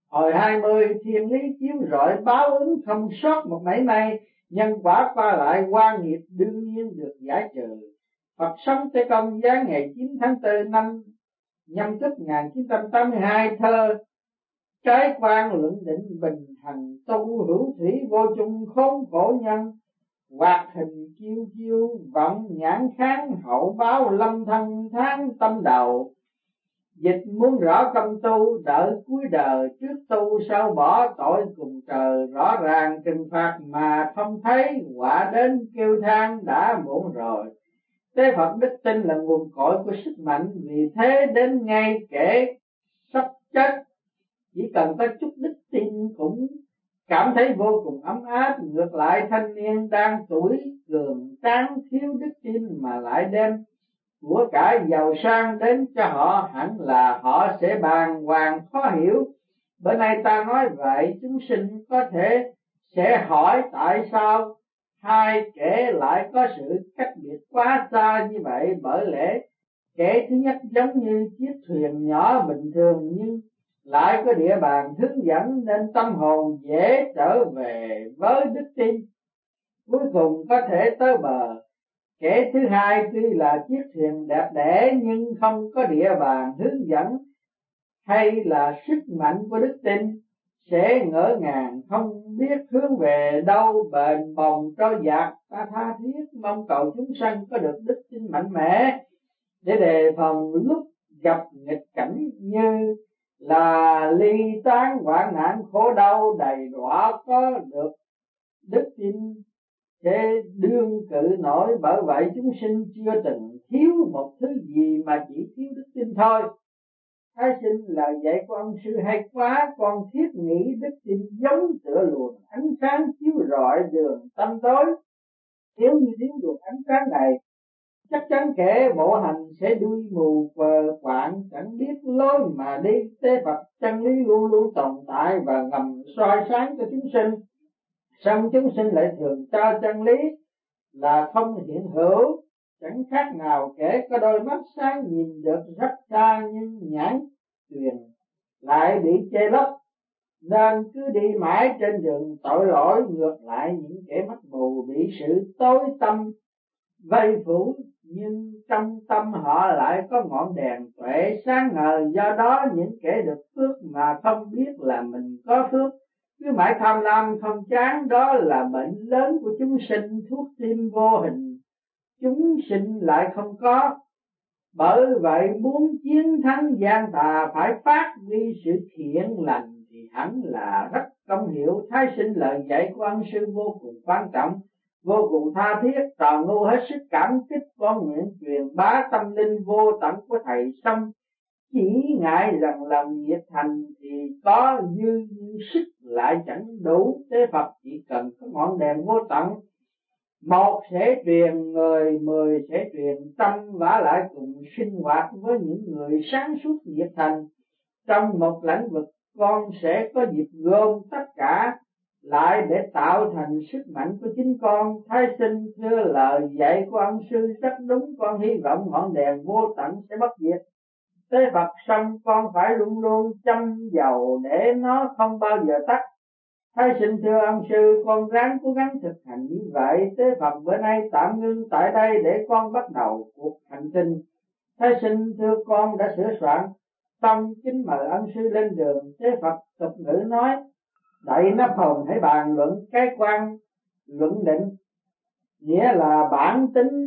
Hồi 20 thiên lý chiếu rọi, báo ứng không sót một mảy may, nhân quả qua lại quan nghiệp đương nhiên được giải trừ. Phật sống Tây Công giáng ngày 9 tháng 4 năm Nhâm Tuất 1982. Thơ: trái quan luận định bình hằng, tu hữu thủy vô chung khốn khổ nhân. Hoạt hình kiêu kiêu vọng nhãn kháng, hậu báo lâm thân tháng tâm đầu. Dịch muốn rõ công tu, đợi cuối đời, trước tu sau bỏ tội cùng trời. Rõ ràng trừng phạt mà không thấy, quả đến kêu than đã muộn rồi. Tế Phật đức tin là nguồn cội của sức mạnh, vì thế đến ngay kẻ sắp chết, chỉ cần có chút đức tin cũng cảm thấy vô cùng ấm áp. Ngược lại thanh niên đang tuổi cường tráng thiếu đức tin mà lại đem của cải giàu sang đến cho họ, hẳn là họ sẽ bàng hoàng khó hiểu. Bữa nay ta nói vậy, chúng sinh có thể sẽ hỏi tại sao hai kẻ lại có sự cách biệt quá xa như vậy. Bởi lẽ kẻ thứ nhất giống như chiếc thuyền nhỏ bình thường, nhưng lại có địa bàn hướng dẫn, nên tâm hồn dễ trở về với đức tin, cuối cùng có thể tới bờ. Kẻ thứ hai tuy là chiếc thuyền đẹp đẽ nhưng không có địa bàn hướng dẫn hay là sức mạnh của đức tin, sẽ ngỡ ngàng không biết hướng về đâu, bền bồng trôi dạt. Ta tha thiết mong cầu chúng sanh có được đức tin mạnh mẽ, để đề phòng lúc gặp nghịch cảnh như là ly tán hoạn nạn khổ đau đầy đọa. Có được đức tin để đương cự nổi. Bởi vậy chúng sinh chưa từng thiếu một thứ gì, mà chỉ thiếu đức tin thôi. Thái sinh lời dạy của ông sư hay quá, con thiết nghĩ đức tin giống tựa luồng ánh sáng chiếu rọi đường tâm tối. Nếu như thiếu luồng ánh sáng này, chắc chắn kẻ bộ hành sẽ đuôi mù quờ quạng, chẳng biết lối mà đi. Tế Phật chân lý luôn luôn tồn tại và ngầm soi sáng cho chúng sinh, song chúng sinh lại thường cho chân lý là không hiện hữu. Chẳng khác nào kẻ có đôi mắt sáng nhìn được rất xa, nhưng nhãn tuyền lại bị che lấp, nên cứ đi mãi trên đường tội lỗi. Ngược lại những kẻ mắt mù bị sự tối tăm vây phủ, nhưng trong tâm họ lại có ngọn đèn tuệ sáng ngời. Do đó những kẻ được phước mà không biết là mình có phước, cứ mãi tham lam không chán, đó là bệnh lớn của chúng sinh. Thuốc tim vô hình chúng sinh lại không có. Bởi vậy muốn chiến thắng gian tà, phải phát huy sự thiện lành thì hẳn là rất công hiệu. Thái sinh lời dạy của ân sư vô cùng quan trọng, vô cùng tha thiết. Trò ngu hết sức cảm kích, con nguyện truyền bá tâm linh vô tận của thầy, xong chỉ ngại rằng lòng nhiệt thành thì có dư sức lại chẳng đủ. Tế Phật chỉ cần có ngọn đèn vô tận, một sẽ truyền người, 10 sẽ truyền trăm, vả lại cùng sinh hoạt với những người sáng suốt nhiệt thành. Trong một lĩnh vực, con sẽ có dịp gom tất cả lại để tạo thành sức mạnh của chính con. Thái sinh thưa lời dạy của ân sư rất đúng, con hy vọng ngọn đèn vô tận sẽ bất diệt. Tế Phật xong con phải luôn luôn châm dầu để nó không bao giờ tắt. Thái sinh thưa ân sư, con ráng cố gắng thực hành như vậy. Tế Phật bữa nay tạm ngưng tại đây để con bắt đầu cuộc hành trình. Thái sinh thưa con đã sửa soạn xong, kính mời ân sư lên đường. Tế Phật tục ngữ nói: đậy nắp hồn hãy bàn luận cái quan luận định, nghĩa là bản tính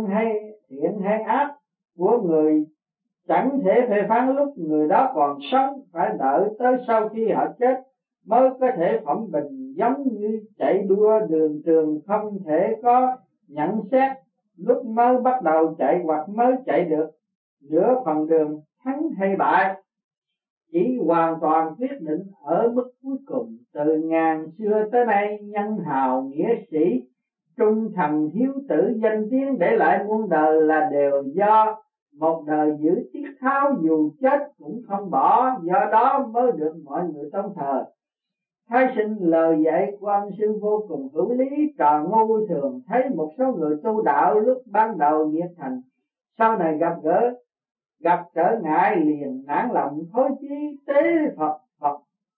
thiện hay ác của người chẳng thể phê phán lúc người đó còn sống, phải đợi tới sau khi họ chết mới có thể phẩm bình. Giống như chạy đua đường trường, không thể có nhận xét lúc mới bắt đầu chạy hoặc mới chạy được nửa phần đường thắng hay bại, chỉ hoàn toàn quyết định ở mức cuối cùng. Từ ngàn xưa tới nay, nhân hào nghĩa sĩ trung thần hiếu tử danh tiếng để lại muôn đời là đều do một đời giữ tiết tháo, dù chết cũng không bỏ, do đó mới được mọi người tôn thờ. Thái sinh lời dạy của ân sư vô cùng hữu lý. Trò ngu thường thấy một số người tu đạo lúc ban đầu nhiệt thành, sau này gặp trở ngại liền nản lòng thối chí. Tế Phật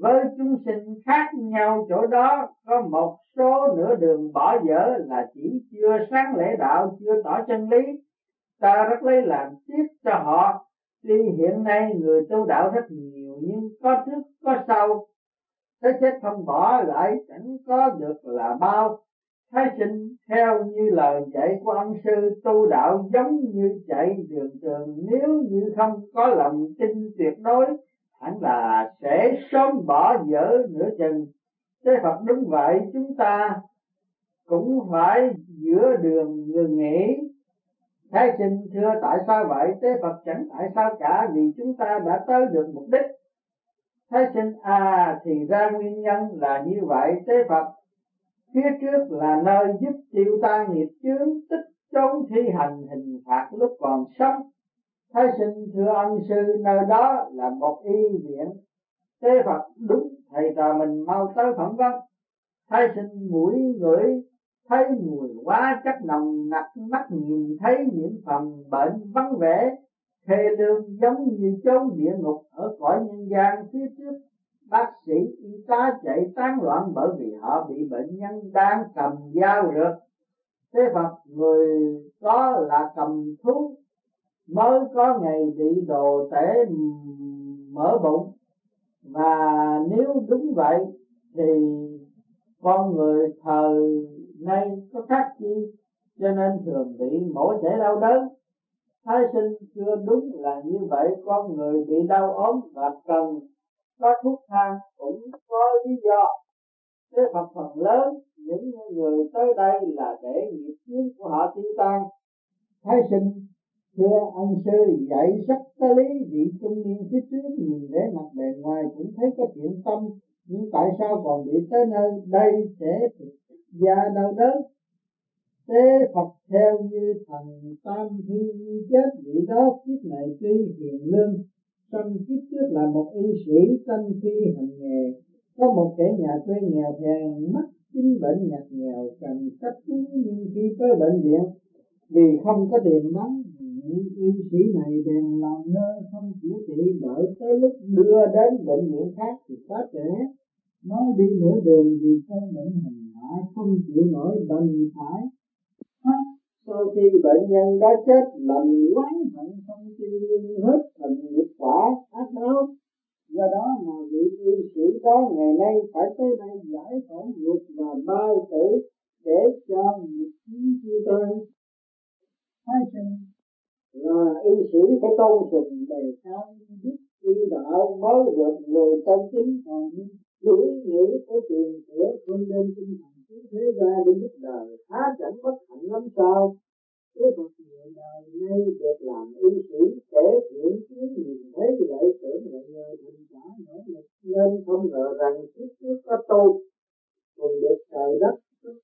với chúng sinh khác nhau chỗ đó, có một số nửa đường bỏ dở là chỉ chưa sáng lễ đạo, chưa tỏ chân lý. Ta rất lấy làm tiếc cho họ. Tuy hiện nay người tu đạo rất nhiều, nhưng có trước có sau, cái chết không bỏ lại chẳng có được là bao. Thái sinh theo như lời dạy của ân sư, tu đạo giống như chạy đường trường, nếu như không có lòng tin tuyệt đối, hẳn là sẽ sớm bỏ dở nửa chừng. Thế Phật đúng vậy, chúng ta cũng phải giữa đường ngừng nghỉ. Thái sinh thưa tại sao vậy? Tế Phật chẳng tại sao cả, vì chúng ta đã tới được mục đích. Thái sinh thì ra nguyên nhân là như vậy. Tế Phật, phía trước là nơi giúp tiêu tan nghiệp chướng, tích trốn thi hành hình phạt lúc còn sống. Thái sinh thưa ân sư, nơi đó là một y viện. Tế Phật đúng, thầy trò mình mau tới phỏng vấn. Thái sinh mũi ngửi thấy mùi hóa chất nồng nặc, mắt nhìn thấy những phần bệnh vắng vẻ thê lương, giống như chốn địa ngục ở cõi nhân gian. Phía trước bác sĩ y tá chạy tán loạn, bởi vì họ bị bệnh nhân đang cầm dao rượt. Thế Phật, người đó là cầm thú, mới có ngày bị đồ tể mở bụng, và nếu đúng vậy thì con người thời nay có khác chi, cho nên thường bị mổ xẻ đau đớn. Thái sinh chưa đúng là như vậy, con người bị đau ốm và cần có thuốc thang cũng có lý do. Thế Phật, phần lớn những người tới đây là để nghiệp chướng của họ tiêu tan. Thái sinh thưa ân sư, dạy rất có lý. Vị trung niên phía trước nhìn vẻ mặt bề ngoài cũng thấy có thiện tâm, nhưng tại sao còn bị tới nơi đây sẽ thực gia đau đớn? Thế Phật, theo như thần Tam Thi chết, vị đó kiếp này tuy hiền lương, song kiếp trước là một y sĩ tâm phi hành nghề. Có một kẻ nhà quê nghèo hèn, mắc chính bệnh ngặt nghèo cần cấp cứu, nhưng khi tới bệnh viện vì không có tiền đóng, y sĩ này bèn làm ngơ không chữa trị, đợi tới lúc đưa đến bệnh viện khác thì quá trễ. Mới đi nửa đường vì cơn bệnh hành hạ không chịu nổi, đành phải thoát. Sau khi bệnh nhân đã chết, lòng oán hận không tiêu nhưng hết thành nghiệp quả ác báo. Do đó mà vị y sĩ đó ngày nay phải tới đây giải phẫu ruột và bao tử để cho nghiệp chướng tiêu tan. Thái sinh là y sĩ phải tôn sùng đề cao đức y đạo mới được người tôn kính, còn chỉ nghĩ tới tiền của không nên tinh thần cứu thế ra để giúp đời, há chẳng bất hạnh lắm sao? Thế Phật, người đời nay được làm y sĩ kể chuyện chứ nhìn thấy vậy tưởng là nhờ thành quả nỗ lực, nên không ngờ rằng kiếp trước có tu cùng được trời đất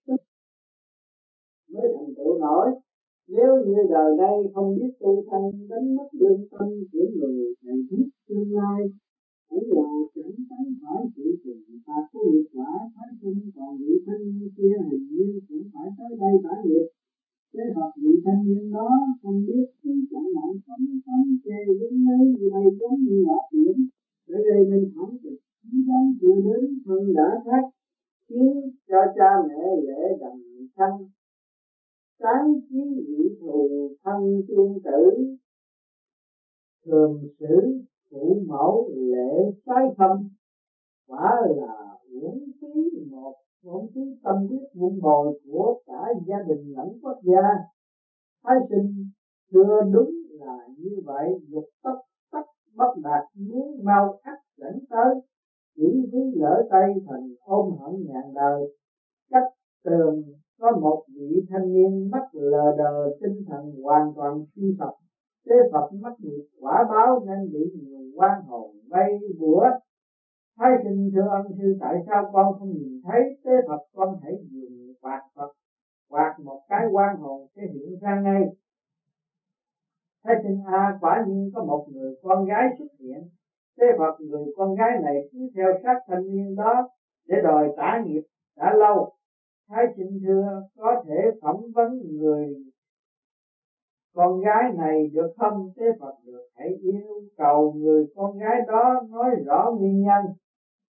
mới thành tựu nổi. Nếu như đời nay không biết tu thân, đánh mất lương tâm của người thầy thuốc tương lai, cũng là chẳng tránh phải chịu trừng phạt của nghiệp quả. Thái sinh, còn vị thanh niên kia hình như cũng phải tới đây trả nghiệp. Thế Phật, vị thanh niên đó không biết thì chẳng nặng phẩm tâm chê đứng lấy như đây giống như hỏa tiễn để gây nên thảm kịch. Chí dân chưa đến thân đã thác, khiến cho cha mẹ lệ đầm sanh. Sáng chí vị thù thân tiên tử, thường xử phụ mẫu lệ trái thâm. Quả là uổng phí tâm huyết vun bồi của cả gia đình lẫn quốc gia. Thái sinh thưa đúng là như vậy, dục tốc tắc bất đạt, muốn mau ắt dẫn tới, chỉ vì lỡ tay thành ôm hận ngàn đời. Cách tường có một vị thanh niên mắt lờ đờ, tinh thần hoàn toàn suy sụp. Thế Phật mắc nghiệp quả báo nên bị nhiều oan hồn vây bủa. Thái sinh thưa ân sư, tại sao con không nhìn thấy? Thế Phật, con hãy dùng quạt Phật quạt một cái, oan hồn sẽ hiện ra ngay. Thái sinh quả nhiên có một người con gái xuất hiện. Thế Phật, người con gái này cứ theo sát thanh niên đó để đòi trả nghiệp đã lâu. Thái sinh thưa, có thể phỏng vấn người con gái này được không? Thế Phật, được, hãy yêu cầu người con gái đó nói rõ nguyên nhân.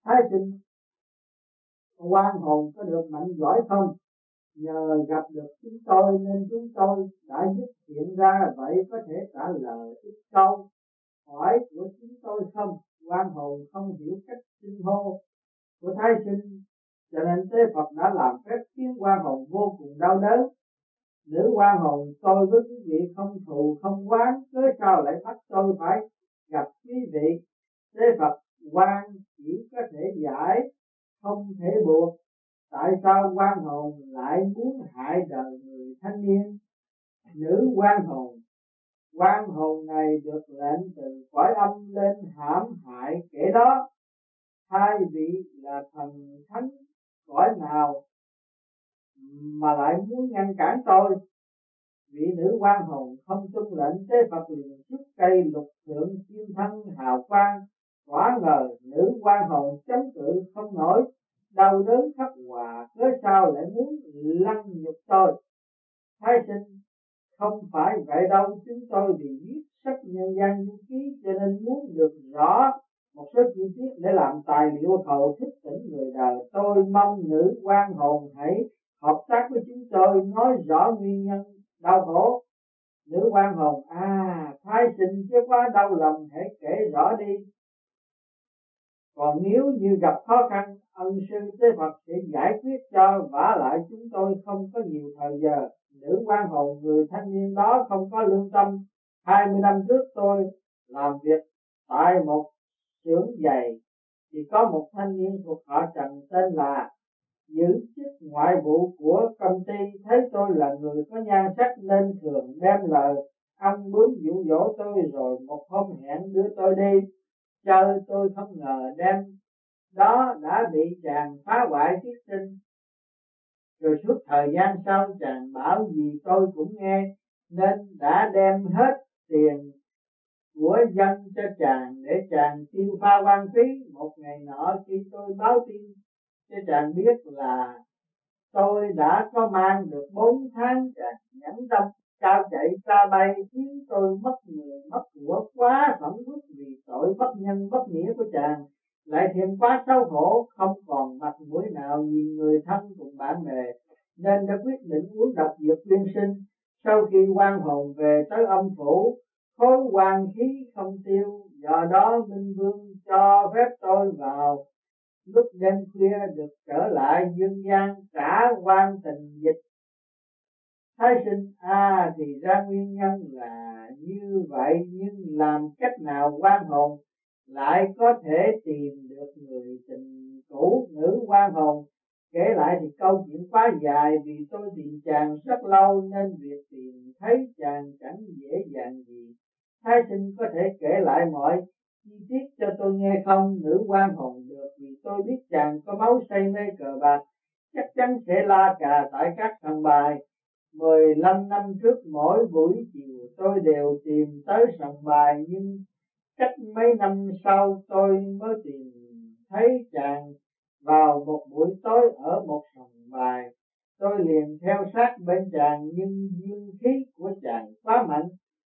Thái sinh oan hồn có được mạnh giỏi không? Nhờ gặp được chúng tôi nên chúng tôi đã giúp hiện ra, vậy có thể trả lời ít câu hỏi của chúng tôi không? Oan hồn không hiểu cách xưng hô của Thái sinh, cho nên Tế Phật đã làm phép khiến oan hồn vô cùng đau đớn. Nữ oan hồn, tôi với quý vị không thù không oán, cớ sao lại bắt tôi phải gặp quý vị? Tế Phật, oan chỉ có thể giải, không thể buộc. Tại sao oan hồn lại muốn hại đời người thanh niên? Nữ oan hồn này được lệnh từ cõi âm lên hãm hại kẻ đó. Hai vị là thần thánh cõi nào mà lại muốn ngăn cản tôi? Vị nữ oan hồn không tuân lệnh, Tế Phật liền xuất cây lục thượng kim thân hào quang. Quả ngờ nữ oan hồn chống cự không nổi, đau đớn khắp hòa, cớ sao lại muốn lăng nhục tôi? Thái sinh, không phải vậy đâu, chúng tôi vì viết sách nhân gian du ký cho nên muốn được rõ một số chi tiết để làm tài liệu hầu thức tỉnh người đời. Tôi mong nữ oan hồn hãy hợp tác với chúng tôi nói rõ nguyên nhân đau khổ. Nữ oan hồn, Thái sinh chứ quá đau lòng, hãy kể rõ đi. Còn nếu như gặp khó khăn, ân sư Tế Phật sẽ giải quyết cho, vả lại chúng tôi không có nhiều thời giờ. Nữ oan hồn, người thanh niên đó không có lương tâm. 20 năm trước tôi làm việc tại một xưởng giày, thì có một thanh niên thuộc họ Trần tên là giữ chức ngoại vụ của công ty, thấy tôi là người có nhan sắc nên thường đem lời ăn bướm dụ dỗ tôi, rồi một hôm hẹn đưa tôi đi chơi. Tôi không ngờ đêm đó đã bị chàng phá hoại tiết sinh, rồi suốt thời gian sau chàng bảo gì tôi cũng nghe, nên đã đem hết tiền của dân cho chàng để chàng tiêu pha quan phí. Một ngày nọ khi tôi báo tin cho chàng biết là tôi đã có mang được 4 tháng, chàng nhẫn tâm cao chạy xa bay, khiến tôi mất người mất của, quá phẫn uất vì tội bất nhân bất nghĩa của chàng. Lại thêm quá xấu hổ, không còn mặt mũi nào nhìn người thân cùng bạn bè, nên đã quyết định uống độc dược quyên sinh. Sau khi oan hồn về tới âm phủ, khối oan khí không tiêu, do đó Minh Vương cho phép tôi vào lúc đêm khuya được trở lại dương gian trả oan tình dịch. Thái sinh, thì ra nguyên nhân là như vậy, nhưng làm cách nào oan hồn lại có thể tìm được người tình cũ? Nữ oan hồn, kể lại thì câu chuyện quá dài, vì tôi tìm chàng rất lâu nên việc tìm thấy chàng chẳng dễ dàng gì. Thái sinh có thể kể lại mọi chi tiết cho tôi nghe không? Nữ oan hồn, được, vì tôi biết chàng có máu say mê cờ bạc, chắc chắn sẽ la cà tại các sòng bài. 15 năm trước mỗi buổi chiều tôi đều tìm tới sòng bài, nhưng cách mấy năm sau tôi mới tìm thấy chàng vào một buổi tối ở một sòng bài. Tôi liền theo sát bên chàng, nhưng dương khí của chàng quá mạnh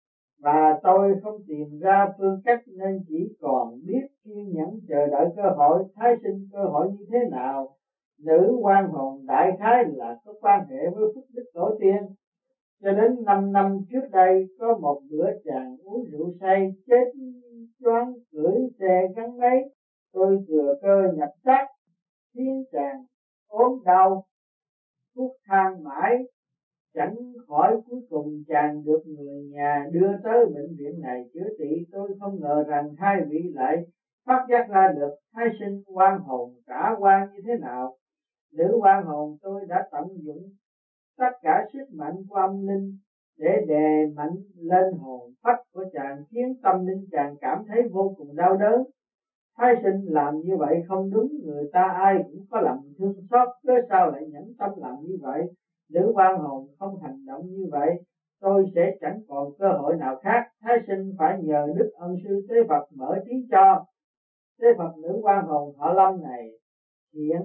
và tôi không tìm ra phương cách, nên chỉ còn biết kiên nhẫn chờ đợi cơ hội. Thái sinh, cơ hội như thế nào? Nữ oan hồn, đại khái là có quan hệ với phúc đức tổ tiên. Cho đến 5 năm trước đây, có một bữa chàng uống rượu say chết choáng cưỡi xe gắn máy, tôi thừa cơ nhập xác khiến chàng ốm đau thuốc thang mãi chẳng khỏi. Cuối cùng chàng được người nhà đưa tới bệnh viện này chữa trị. Tôi không ngờ rằng hai vị lại phát giác ra được. Thái sinh, oan hồn trả oan như thế nào? Nữ oan hồn, tôi đã tận dụng tất cả sức mạnh của âm linh để đè mạnh lên hồn phách của chàng, khiến tâm linh chàng cảm thấy vô cùng đau đớn. Thái sinh, làm như vậy không đúng, người ta ai cũng có lòng thương xót, cớ sao lại nhẫn tâm làm như vậy? Nữ oan hồn, không hành động như vậy tôi sẽ chẳng còn cơ hội nào khác. Thái sinh phải nhờ đức ân sư Tế Phật mở trí cho. Tế Phật, nữ oan hồn họ Lâm này thiện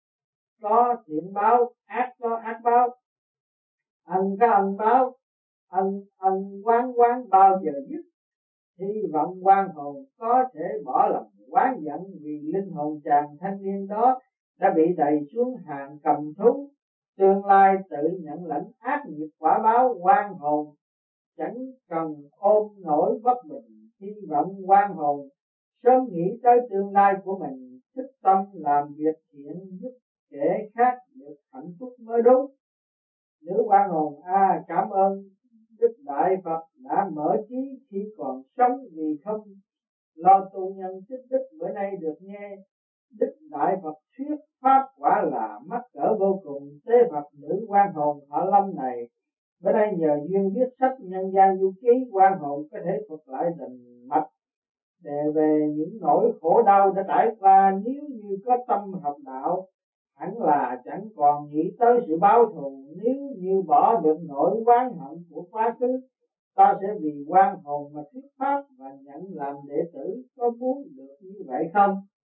có thiện báo, ác có ác báo, ân có ân báo, ân ân quán quán bao giờ dứt. Hy vọng oan hồn có thể bỏ lòng oán giận vì linh hồn chàng thanh niên đó đã bị đày xuống hàng cầm thú, tương lai tự nhận lãnh ác nghiệp quả báo. Oan hồn chẳng cần ôm nỗi bất bình, hy vọng oan hồn sớm nghĩ tới tương lai của mình, thức tâm làm việc thiện giúp kẻ khác được hạnh phúc mới đúng. Nữ oan hồn cảm ơn Đức Đại Phật đã mở trí khi còn sống, vì không lo tu nhân tích đức bữa nay được nghe Đức Đại Phật thuyết pháp quả là mắc cỡ vô cùng. Tế Phật nữ oan hồn họ Lâm này bữa nay nhờ duyên viết sách nhân gian du ký, oan hồn có thể thuật lại rành mạch để về những nỗi khổ đau đã trải qua. Nếu như có tâm học đạo hẳn là chẳng còn nghĩ tới sự báo thù. Nếu như bỏ được nỗi oán hận của quá khứ, ta sẽ vì oan hồn mà thuyết pháp và nhận làm đệ tử. Có muốn được như vậy không?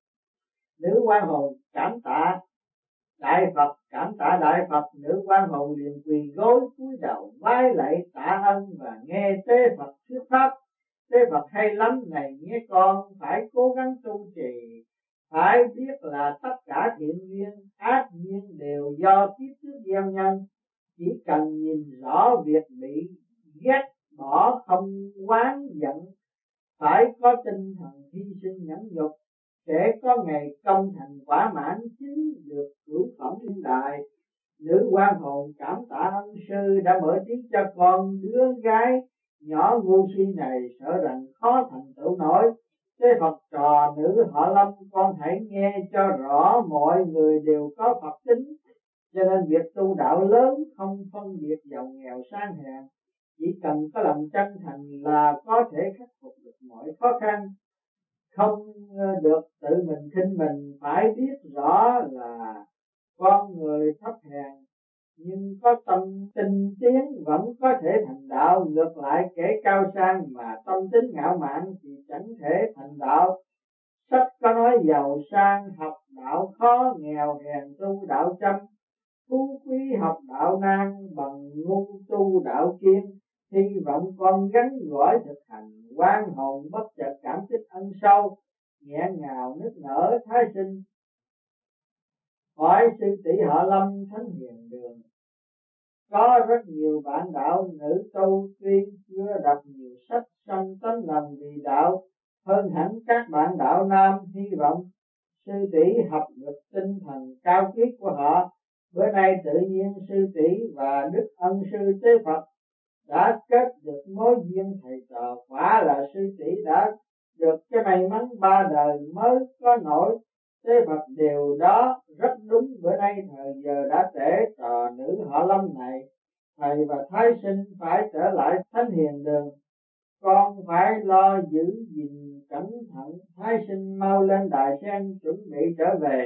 Nữ oan hồn cảm tạ Đại Phật. Cảm tạ Đại Phật, nữ oan hồn liền quỳ gối cúi đầu vái lạy tạ ơn và nghe Tế Phật thuyết pháp. Tế Phật hay lắm này nghe con, phải cố gắng tu trì, phải biết là tất cả thiện duyên ác duyên đều do kiếp trước gieo nhân. Chỉ cần nhìn rõ việc bị ghét bỏ không oán giận, phải có tinh thần hy sinh nhẫn nhục, sẽ có ngày công thành quả mãn, chính được cửu phẩm thiên đại. Nữ oan hồn cảm tạ ân sư đã mở trí cho con đứa gái nhỏ ngu si này, sợ rằng khó thành tựu nổi. Thế Phật trò nữ họ Lâm, con hãy nghe cho rõ, mọi người đều có Phật tính, cho nên việc tu đạo lớn không phân biệt giàu nghèo sang hèn, chỉ cần có lòng chân thành là có thể khắc phục được mọi khó khăn. Không được tự mình khinh mình, phải biết rõ là con người thấp hèn nhưng có tâm tinh tiến vẫn có thể thành đạo. Ngược lại kẻ cao sang mà tâm tính ngạo mạn thì chẳng thể thành đạo. Sách có nói giàu sang học đạo khó, nghèo hèn tu đạo chăm. Phú quý học đạo nan, bằng ngu tu đạo kiên. Hy vọng con gắn gỏi thực hành, oan hồn bất chợt cảm kích ân sâu, nghẹn ngào nức nở thái sinh. Hỏi sư tỷ họ Lâm thánh hiền đường, có rất nhiều bạn đạo nữ tu tuy chưa đọc nhiều sách, song tấm lòng vì đạo hơn hẳn các bạn đạo nam. Hy vọng sư tỷ học được tinh thần cao quý của họ. Bữa nay tự nhiên sư tỷ và Đức Ân sư Tế Phật đã kết được mối duyên thầy trò, quả là sư tỷ đã được cái may mắn ba đời mới có nổi. Tế Phật điều đó rất đúng. Bữa nay thời giờ đã trễ, trò nữ họ Lâm này thầy và Thái sinh phải trở lại thánh hiền đường, con phải lo giữ gìn cẩn thận. Thái sinh mau lên đài sen chuẩn bị trở về.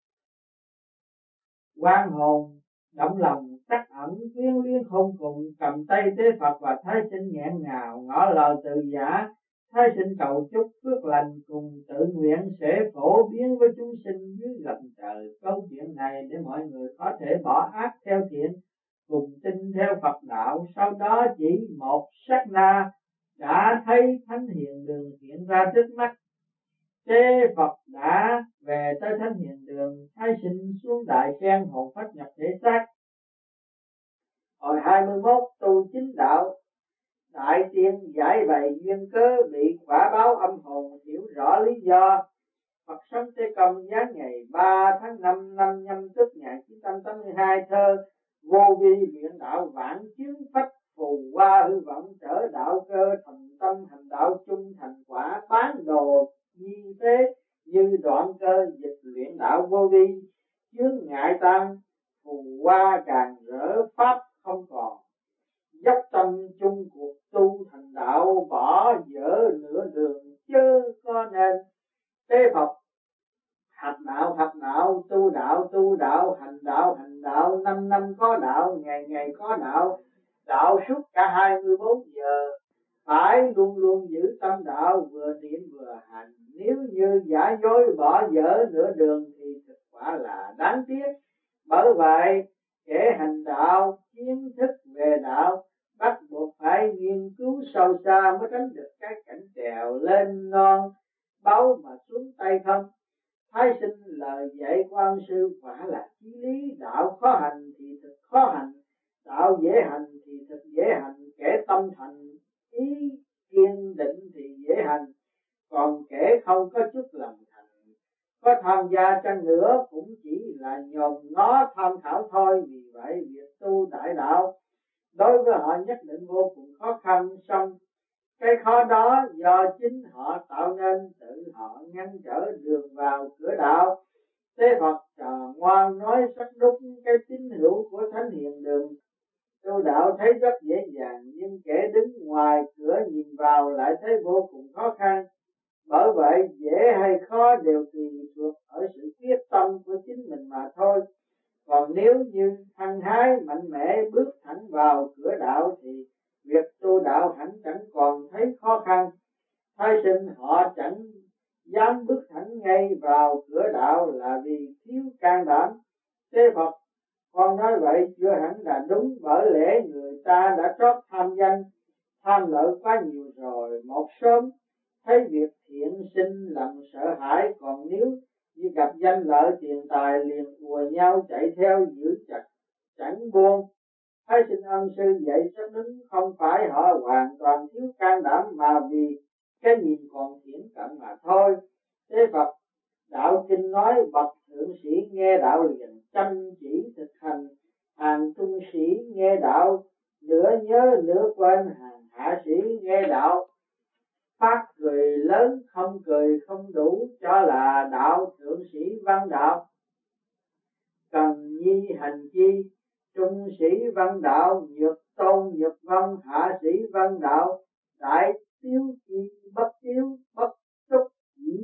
Oan hồn động lòng trắc ẩn quyến luyến không cùng, cầm tay Tế Phật và Thái sinh nghẹn ngào ngỏ lời từ giả. Thái sinh cầu chúc phước lành cùng tự nguyện sẽ phổ biến với chúng sinh dưới gầm trời câu chuyện này, để mọi người có thể bỏ ác theo thiện, cùng tin theo Phật đạo. Sau đó chỉ một sát na đã thấy thánh hiền đường hiện ra trước mắt. Tế Phật đã về tới thánh hiền đường, Thái sinh xuống đại sen hồn phách nhập thể xác. Hồi 21 tu chính đạo, đại tiên giải bày duyên cớ bị quả báo âm hồn, hiểu rõ lý do. Phật sống Tế Công giáng ngày 3 tháng 5 năm Nhâm Tuất 1982, thơ vô vi luyện đạo vạn chứng phách, phù hoa hư vọng trở đạo cơ, thành tâm hành đạo chung thành quả, bán đồ nhi phế như đoạn cơ, dịch luyện đạo vô vi chướng ngại tan, phù hoa càng rỡ pháp không còn. Dốc tâm chung cuộc tu thành đạo, bỏ dở nửa đường chớ có nên. Tế Phật học đạo, tu đạo, hành đạo, 5 năm có đạo, ngày ngày có đạo, đạo suốt cả 24 giờ. Phải luôn luôn giữ tâm đạo, vừa niệm vừa hành. Nếu như giả dối bỏ dở nửa đường thì thực quả là đáng tiếc. Bởi vậy kẻ hành đạo, kiến thức về đạo bắt buộc phải nghiên cứu sâu xa mới tránh được cái cảnh trèo lên non báu mà xuống tay không. Thái sinh lời dạy của ân sư quả là chí lý, đạo khó hành thì thực khó hành, đạo dễ hành thì thực dễ hành, kẻ tâm thành ý kiên định thì dễ hành, còn kẻ không có chút lòng thành, có tham gia chăng nữa cũng chỉ là nhòm ngó tham khảo thôi. Vì vậy việc tu đại đạo đối với họ nhất định vô cùng khó khăn, song cái khó đó do chính họ tạo nên, tự họ ngăn trở đường vào cửa đạo. Thế Phật trò ngoan nói rất đúng, cái tín hữu của thánh hiền đường tu đạo thấy rất dễ dàng, nhưng kẻ đứng ngoài cửa nhìn vào lại thấy vô cùng khó khăn. Bởi vậy dễ hay khó đều tùy thuộc ở sự quyết tâm của chính mình mà thôi. Còn nếu như hăng hái mạnh mẽ bước thẳng vào cửa đạo thì việc tu đạo hẳn chẳng còn thấy khó khăn. Thái sinh họ chẳng dám bước thẳng ngay vào cửa đạo là vì thiếu can đảm. Thế Phật con nói vậy chưa hẳn là đúng, bởi lẽ người ta đã trót tham danh tham lợi quá nhiều rồi, một sớm thấy việc thiện sinh lòng sợ hãi, còn nếu như gặp danh lợi tiền tài liền ùa nhau chạy theo giữ chặt chẳng buông. Thái sinh ân sư dạy rất đúng, không phải họ hoàn toàn thiếu can đảm mà vì cái nhìn còn thiển cận mà thôi. Thế Phật đạo kinh nói bậc thượng sĩ nghe đạo liền chăm chỉ thực hành, hàng trung sĩ nghe đạo nửa nhớ nửa quên, hàng hạ sĩ nghe đạo phát cười lớn không cười không đủ, cho là đạo thượng sĩ văn đạo. Cần nhi hành chi trung sĩ văn đạo, nhược tôn nhược văn, hạ sĩ văn đạo. Đại tiếu chi bất tiếu, bất túc dĩ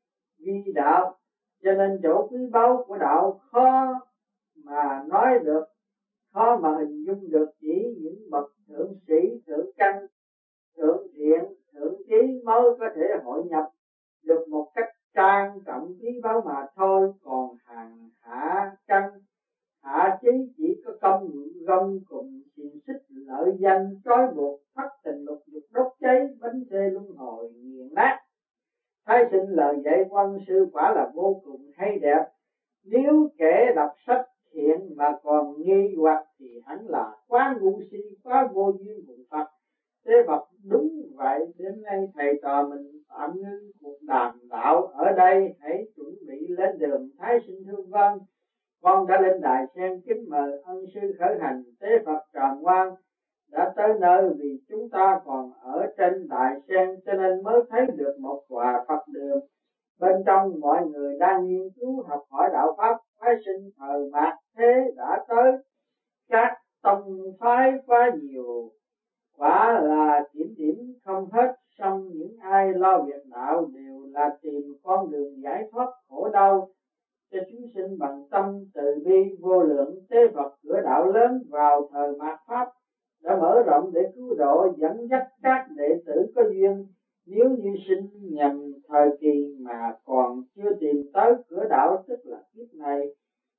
vi đạo. Cho nên chỗ quý báu của đạo khó mà nói được, khó mà hình dung được, chỉ những bậc thượng sĩ, thượng căn, thượng thiện, thượng trí mới có thể hội nhập được một cách trang trọng quý báu mà thôi. Còn hàng hạ căn, hạ chí chỉ có công gông cùng xiềng xích lợi danh trói buộc, thất tình lục dục đốt cháy, bánh xe luân hồi nghiền nát. Thái sinh lời dạy quân sư quả là vô cùng hay đẹp. Nếu kẻ đọc sách thiện mà còn nghi hoặc thì hẳn là quá ngu si, quá vô duyên cùng Phật. Thế Phật đúng vậy. Đến nay thầy trò mình tạm ngưng cuộc đàm đạo ở đây, hãy chuẩn bị lên đường. Thái sinh thương vân, con đã lên đài sen kính mời ân sư khởi hành. Tế Phật tròn ngoan đã tới nơi, vì chúng ta còn ở trên đài sen cho nên mới thấy được một tòa Phật đường. Bên trong mọi người đang nghiên cứu học hỏi đạo pháp. Thái sinh thời mạt thế đã tới, các tông phái quá nhiều, quả là kiểm điểm không hết. Song những ai lo việc đạo đều là tìm con đường giải thoát khổ đau cho chúng sinh bằng tâm từ bi vô lượng. Tế Phật cửa đạo lớn vào thời mạt pháp đã mở rộng để cứu độ, dẫn dắt các đệ tử có duyên. Nếu như sinh nhầm thời kỳ mà còn chưa tìm tới cửa đạo, tức là kiếp này,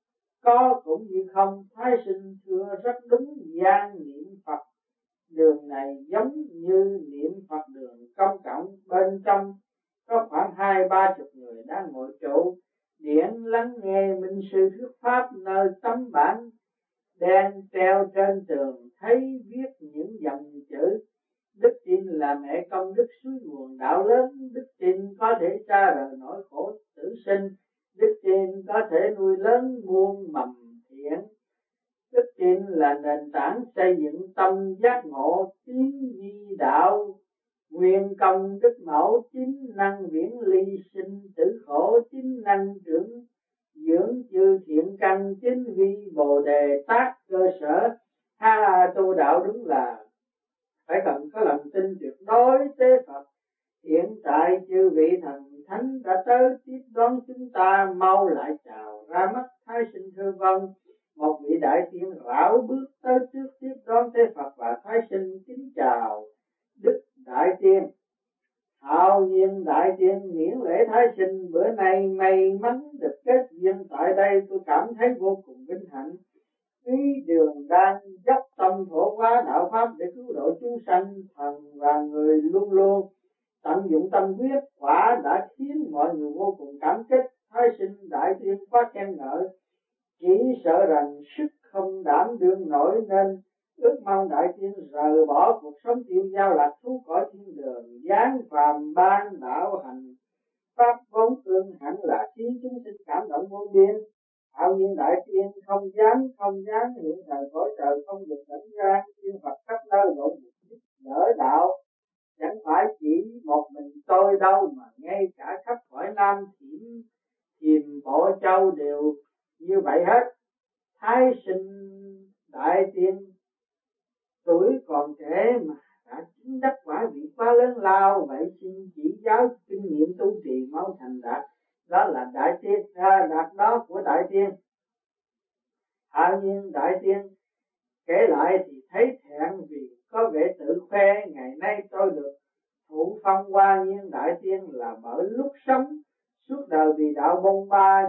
có cũng như không. Thái sinh thưa rất đúng, gian niệm Phật đường này giống như niệm Phật đường công cộng. Bên trong có khoảng 20-30 người đang ngồi trụ điển lắng nghe minh sư thuyết pháp. Nơi tấm bảng đen treo trên tường thấy viết những dòng chữ: Đức tin là mẹ công đức suối nguồn đạo lớn. Đức tin có thể tra rời nỗi khổ tử sinh. Đức tin có thể nuôi lớn muôn mầm thiện. Đức tin là nền tảng xây dựng tâm giác ngộ. Tiến di đạo nguyên công đức mẫu, chính năng viễn ly sinh tử khổ. Chính năng trưởng dưỡng chư thiện căn, chính vi bồ đề tác cơ sở. Tu đạo đúng là phải cần có lòng tin tuyệt đối. Tế Phật hiện tại chư vị thần thánh đã tới tiếp đón chúng ta, mau lại chào ra mắt. Thái sinh thưa vâng. Một vị đại tiên rảo bước tới trước tiếp đón Tế Phật và Thái sinh kính chào. Đức đại tiên, hào nhiên đại tiên, miễn lễ Thái sinh. Bữa nay may mắn được kết duyên tại đây, tôi cảm thấy vô cùng vinh hạnh. Ý đường đang dốc tâm phổ hóa đạo pháp để cứu độ chúng sanh, thần và người luôn luôn Tận dụng tâm huyết quả đã khiến mọi người vô cùng cảm kích. Thái sinh đại tiên quá khen ngợi, chỉ sợ rằng sức không đảm đương nổi nên ước mong đại tiên rời bỏ cuộc sống tiêu dao lạc thú cõi thiên đường, giáng phàm ban đạo hành pháp vốn tương hẳn là khiến chúng sinh cảm động vô biên. Hạo nhiên đại tiên không dám hiện thời cõi trời không được rảnh rang, tiên Phật khắp nơi độ giúp đỡ đạo. Chẳng phải chỉ một mình tôi đâu mà ngay cả khắp cõi Nam Thiểm Bộ Châu đều như vậy hết. Thái sinh đại tiên tuổi còn trẻ mà đã chứng đắc quả vị quá lớn lao, vậy xin chỉ giáo kinh nghiệm tu trì mau thành đạt. Đó là đại tiên đạt đó của đại tiên. Hạo nhiên đại tiên kể lại thì thấy thẹn vì có vẻ tự khoe, ngày nay tôi được thụ phong Hoa Nhiên đại tiên là bởi lúc sống suốt đời vì đạo bôn ba,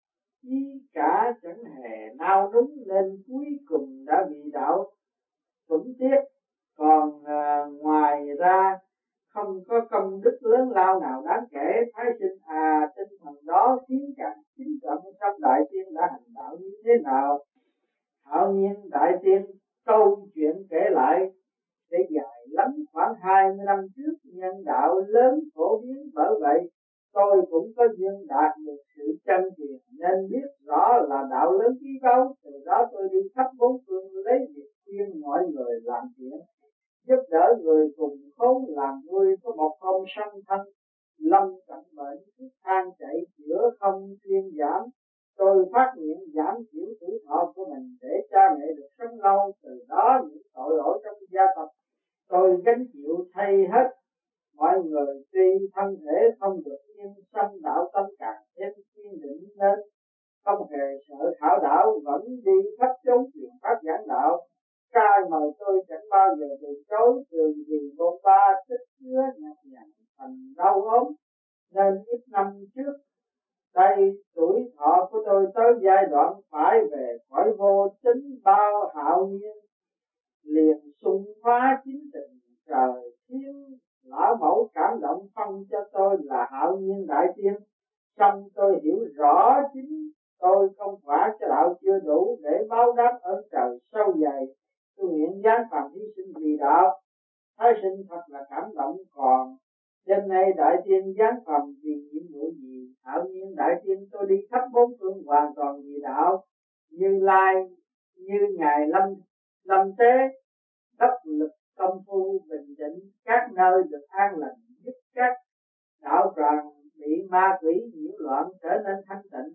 chí cả chẳng hề nao núng nên cuối cùng đã vì đạo tuẫn tiết. Còn ngoài ra không có công đức lớn lao nào đáng kể. Thái sinh tinh thần đó khiến càng kính trọng trong đại tiên đã hành đạo như thế nào. Hạo nhiên đại tiên câu chuyện kể lại để dài lắm, khoảng 20 năm trước nhân đạo lớn phổ biến, bởi vậy tôi cũng có duyên đạt được sự chân thiền nên biết rõ là đạo lớn quý báu. Từ đó tôi đi khắp bốn phương lấy việc khuyên mọi người làm thiện, giúp đỡ người cùng khốn làm vui. Có một hôm sanh thân lâm cận bệnh, thuốc thang chạy chữa không thuyên giảm, tôi phát nguyện giảm thiểu tuổi thọ của mình để cha mẹ được sống lâu. Từ đó những tội lỗi trong gia tộc tôi gánh chịu thay hết. Mọi người tuy thân thể không được yên, sanh đạo tâm càng thêm kiên định nên không hề sợ khảo đảo, vẫn đi khắp chốn truyền pháp giảng đạo. Trai mời tôi chẳng bao giờ từ chối, thường vì bôn ba tích chứa nhọc nhằn thành đau ốm nên ít năm trước đây tuổi thọ của tôi tới giai đoạn phải về cõi vô tính. Bao hạo nhiên liền xung phá chính tình trời, khiến lão mẫu cảm động phân cho tôi là hạo nhiên đại tiên. Xong tôi hiểu rõ chính tôi không quả cho đạo chưa đủ để báo đáp ơn trời sâu dày. Tôi nguyện giáng phàm hy sinh vì đạo. Thái sinh thật là cảm động. Còn đêm nay đại tiên giáng phàm vì nhiệm vụ gì? Hạo nhiên đại tiên tôi đi khắp bốn phương hoàn toàn vì đạo. Như Lai như ngài lâm lâm tế đốc lực công phu bình định các nơi được an lành, giúp các đạo tràng bị ma quỷ nhiễu loạn trở nên thanh tịnh.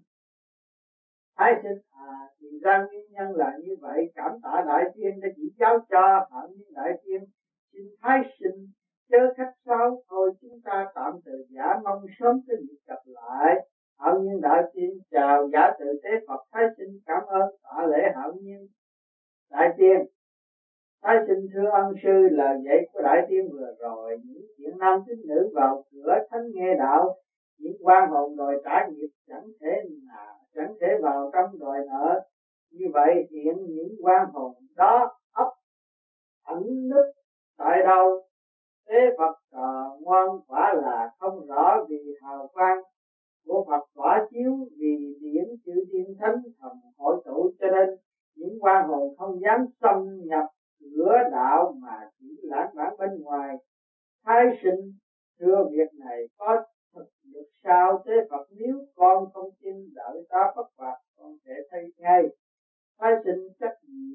Thái sinh thì ra nguyên nhân là như vậy. Cảm tạ đại tiên đã chỉ giáo cho. Hạo nhiên đại tiên xin thái sinh chớ khách sáo, thôi chúng ta tạm từ giả, mong sớm cái dịp gặp lại. Hạo nhiên đại tiên chào giả từ tế Phật. Thái sinh cảm ơn tạ lễ hạo nhiên đại tiên. Thái sinh thưa ân sư, lời dạy của đại tiên vừa rồi, những chuyện nam tín nữ vào cửa thánh nghe đạo, những quan hồn đòi trả nghiệp chẳng thể vào trong đòi nợ. Như vậy hiện những quan hồn đó ấp ẩn núp tại đâu? Thế Phật ngoan quả là không rõ, vì hào quang của Phật tỏa chiếu, vì điển chư tiên thánh thần hội tụ, cho nên những quan hồn không dám xâm nhập cửa đạo mà chỉ lãng vãng bên ngoài. Thái sinh thưa việc này có thực được sao? Thế Phật nếu con không tin, đợi ta bắt phạt con sẽ thấy ngay. Thái sinh chắc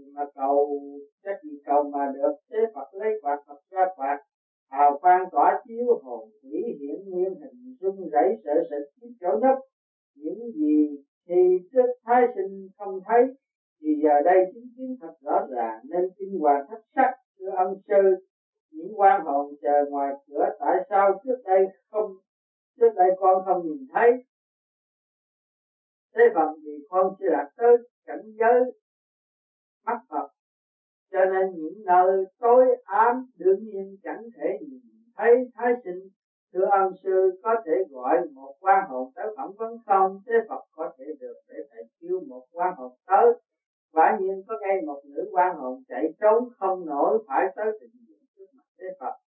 gì cầu mà được. Thế Phật lấy quạt Phật ra quạt, hào quang tỏa chiếu, hồn quỷ hiện nguyên hình run rẩy sợ sệt chiếc chỗ nấp. Những gì thì trước thái sinh không thấy thì giờ đây chứng kiến thật rõ ràng nên kinh hoàng thất sắc. Thưa ân sư, những quan hồn chờ ngoài cửa tại sao trước đây con không nhìn thấy? Thế Phật vì con chưa đạt tới cảnh giới mắt Phật, cho nên những nơi tối ám đương nhiên chẳng thể nhìn thấy. Thái sinh thưa ân sư, có thể gọi một quan hồn tới phỏng vấn không? Thế Phật có thể được, để thầy kêu một quan hồn tới. Quả nhiên có ngay một nữ quan hồn chạy trốn không nổi, phải tới trình diện trước mặt Thế Phật.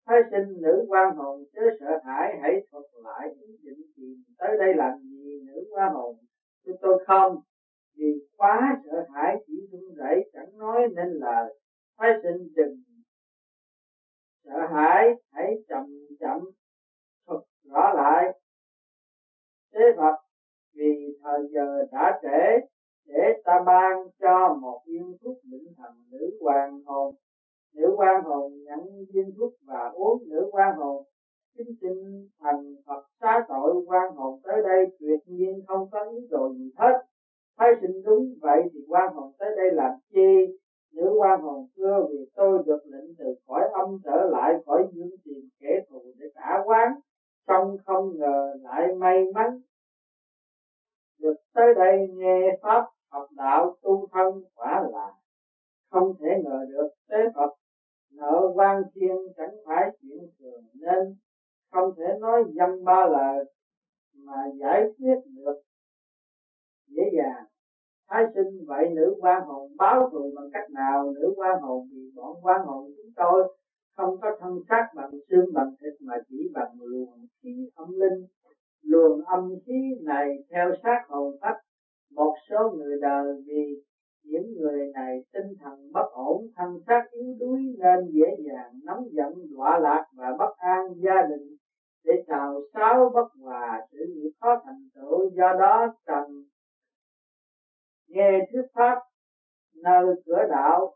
Thái sinh nữ quan hồn chớ sợ hãi, hãy thuật lại ý định tìm tới đây làm gì nữ quan hồn. Tôi không, vì quá sợ hãi chỉ run rẩy chẳng nói nên lời. Thái sinh đừng sợ hãi, hãy chậm chậm thuật rõ lại. Thế Phật, vì thời giờ đã trễ, để ta ban cho một viên thuốc định thần nữ hoàng hồn. Nữ quan hồn nhận viên thuốc và uống. Nữ quan hồn kính xin thần Phật xá tội, quan hồn tới đây tuyệt nhiên không có ý đồ gì hết. Thái sinh đúng vậy thì quan hồn tới đây làm chi? Nữ quan hồn xưa vì tôi được lệnh từ cõi âm trở lại khỏi dương tìm kẻ thù để trả oán, song không ngờ lại may mắn được tới đây nghe pháp học đạo tu thân, quả là không thể ngờ được. Tế Phật, nợ quan thiên chẳng phải chuyện thường nên không thể nói dăm ba lời mà giải quyết được dễ dàng. Thái sinh vậy nữ quan hồn báo thù bằng cách nào? Nữ quan hồn vì bọn quan hồn chúng tôi không có thân xác bằng xương bằng thịt mà chỉ bằng luồng khí âm linh. Luồng âm khí này theo sát hồn phách một số người đời, vì những người này tinh thần bất ổn, thân xác yếu đuối nên dễ dàng nóng giận, đọa lạc và bất an gia đình, để xào xáo bất hòa, sự nghiệp khó thành tựu. Do đó cần nghe thuyết pháp nơi cửa đạo.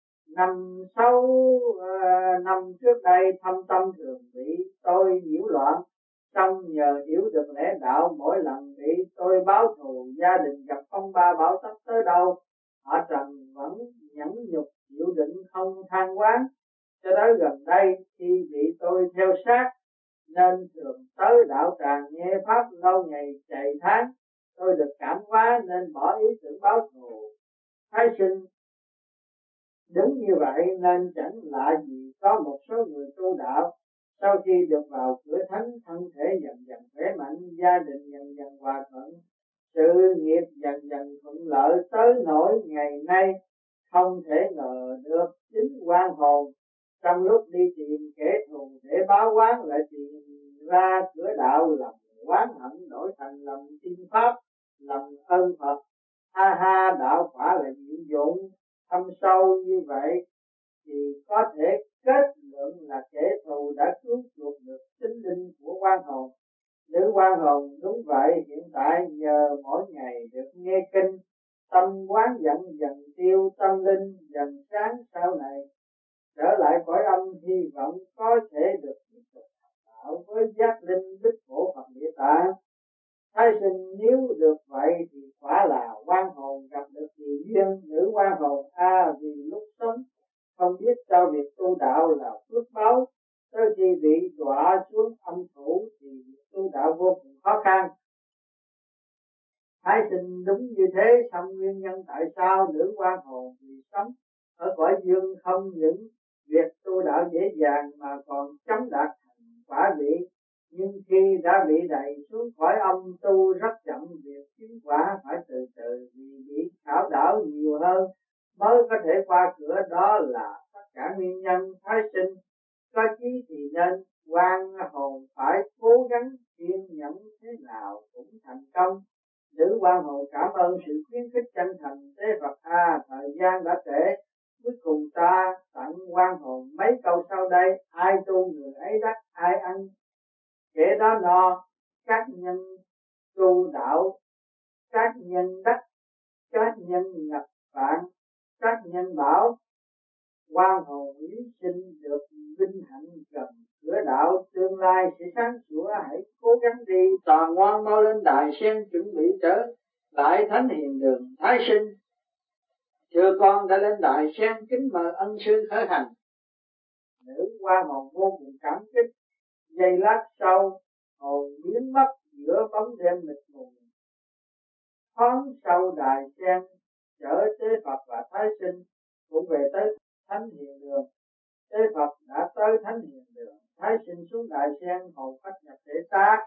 Năm trước đây thâm tâm thường bị tôi nhiễu loạn, xong nhờ hiểu được lẽ đạo, mỗi lần bị tôi báo thù, gia đình gặp phong ba bão táp tới đâu, họ trần vẫn nhẫn nhục chịu đựng không than oán. Cho tới gần đây khi bị tôi theo sát nên thường tới đạo tràng nghe pháp, lâu ngày chạy tháng tôi được cảm hóa nên bỏ ý tưởng báo thù. Thái sinh đúng như vậy nên chẳng lạ gì có một số người tu đạo sau khi được vào cửa thánh, thân thể dần dần khỏe mạnh, gia đình dần dần hòa thuận, sự nghiệp dần dần thuận lợi, tới nỗi ngày nay không thể ngờ được chính quan hồn trong lúc đi tìm kẻ thù để báo oán lại tìm ra cửa đạo, lòng oán hận đổi thành lòng tin pháp, lòng ơn Phật. Ha ha, đạo quả là diệu dụng thâm sâu như vậy thì có thể kết luận là kẻ thù đã cứu chuộc được tính linh của quan hồn. Nữ quan hồn đúng vậy, hiện tại nhờ mỗi ngày được nghe kinh, tâm quán giận dần tiêu, tâm linh dần sáng, sau này trở lại cõi âm, hy vọng có thể được tiếp tục học đạo với giác linh đức phổ Phật Địa Tạng. Thái sinh nếu được vậy thì quả là quan hồn gặp được kỳ duyên. Nữ quan hồn vì lúc sống không biết cho việc tu đạo là phước báo, tới khi bị đọa xuống âm phủ thì việc tu đạo vô cùng khó khăn. Thái sinh đúng như thế, song nguyên nhân tại sao nữ quan hồn vì sống ở cõi dương không những việc tu đạo dễ dàng mà còn chống đạt thành quả vị, nhưng khi đã bị đẩy xuống cõi âm tu rất chậm, việc chứng quả phải từ từ vì bị khảo đảo nhiều hơn mới có thể qua cửa. Đó là tất cả nguyên nhân. Thái sinh có chí thì nên, quan hồn phải cố gắng kiên nhẫn thế nào cũng thành công. Nữ quan hồn cảm ơn sự khuyến khích chân thành. Tế Phật thời gian đã trễ, cuối cùng ta tặng quan hồn mấy câu sau đây: ai tu người ấy đắc, ai ăn kẻ đó no, các nhân tu đạo các nhân đắc, các nhân ngập vạn, các nhân bảo. Quan hồn lý sinh được vinh hạnh gần cửa đạo, tương lai sẽ sáng sủa, hãy cố gắng đi. Toàn ngoan mau lên đài sen chuẩn bị trở lại thánh hiền đường. Thái sinh thưa con đã lên đài sen, kính mời ân sư khởi hành. Nữ quan hồn vô cùng cảm kích. Giây lát sau hồn biến mất giữa bóng đêm mịt mùng, thoáng sau đài sen chở Tế Phật và Thái sinh cũng về tới thánh hiền đường. Tế Phật đã tới thánh hiền đường, Thái sinh xuống đài sen, hồn phách nhập thể xác.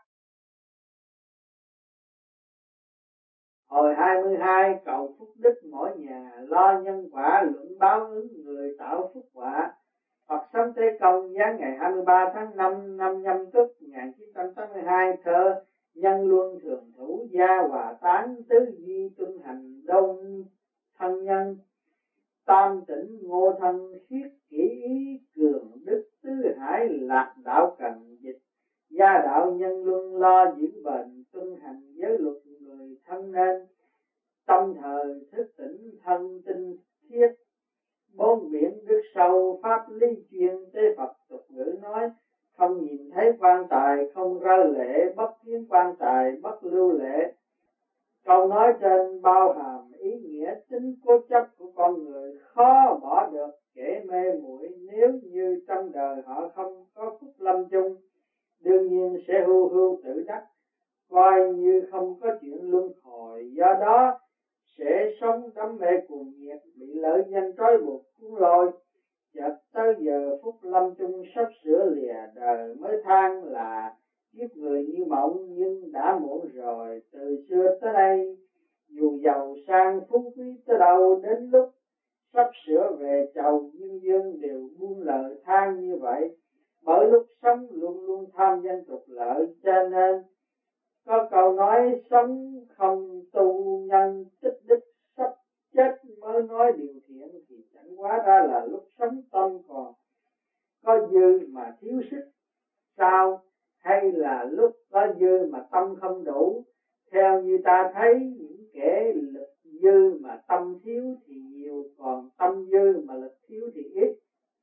Hồi 22 cầu phúc đức mỗi nhà, lo nhân quả luận báo ứng người tạo phúc quả. Phật sống Tế Công giáng ngày 23 tháng 5 năm Nhâm Tuất 1982, thơ Nhân Luân Thường Thủ Gia Hòa Tán Tứ Duy Tuân Hành Đông Thân Nhân Tam Tỉnh Ngô Thân Khiết Kỷ Ý Cường Đức Tứ Hải Lạc Đạo Cần Dịch Gia đạo nhân luân lo giữ bền tuân hành giới luật người thân nên tâm thời thức tỉnh thân tinh thiết bốn biển đức sâu pháp lý chuyên tế Phật tục ngữ nói không nhìn thấy quan tài không rơi lệ bất kiến quan tài bất lưu lệ. Câu nói trên bao hàm ý nghĩa tính cố chấp của con người khó bỏ được kẻ mê muội nếu như trong đời họ không có phúc lâm chung đương nhiên sẽ hưu hưu tự đắc coi như không có chuyện luân hồi, do đó sẽ sống đắm mê cuồng nhiệt bị lợi danh trói buộc cuốn lôi. Chợt tới giờ phút lâm chung sắp sửa lìa đời mới than là kiếp người như mộng nhưng đã muộn rồi. Từ xưa tới nay dù giàu sang phú quý tới đâu đến lúc sắp sửa về chầu diêm dương đều buông lời than như vậy. Bởi lúc sống luôn luôn tham danh trục lợi cho nên có câu nói sống không tu nhân tích đức sắp chết mới nói điều thiện thì chẳng quá ra là lúc sống tâm còn có dư mà thiếu sức sao, hay là lúc có dư mà tâm không đủ. Theo như ta thấy những kẻ lực dư mà tâm thiếu thì nhiều, còn tâm dư mà lực thiếu thì ít.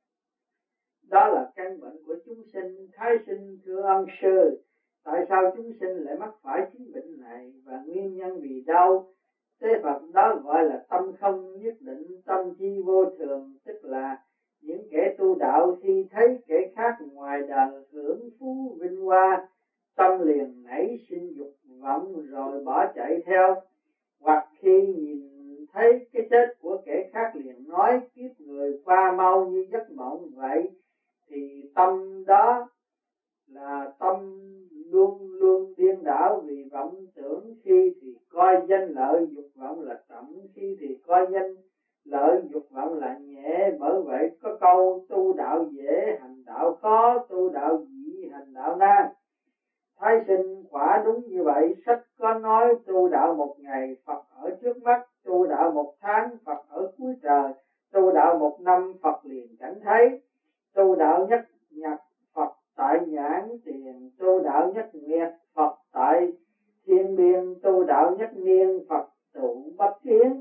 Đó là căn bệnh của chúng sinh. Thái sinh thưa ân sư, tại sao chúng sinh lại mắc phải chứng bệnh này và nguyên nhân vì đâu? Tế Phật đó gọi là tâm không nhất định, tâm chi vô thường, tức là những kẻ tu đạo khi thấy kẻ khác ngoài đời hưởng phú vinh hoa, tâm liền nảy sinh dục vọng rồi bỏ chạy theo, hoặc khi nhìn thấy cái chết của kẻ khác liền nói kiếp người qua mau như giấc mộng vậy, thì tâm đó là tâm luôn luôn điên đảo vì vọng tưởng, khi thì coi danh lợi dục vọng là trọng, khi thì coi danh lợi dục vọng là nhẹ. Bởi vậy có câu tu đạo dễ hành đạo khó, tu đạo dĩ hành đạo nan. Thái sinh quả đúng như vậy. Sách có nói tu đạo một ngày Phật ở trước mắt, tu đạo một tháng Phật ở cuối trời, tu đạo một năm Phật liền chẳng thấy. Tu đạo nhất nhật Phật tại nhãn tiền, tu đạo nhất nguyệt Phật tại thiên biên, tu đạo nhất niên Phật tụ bất kiến.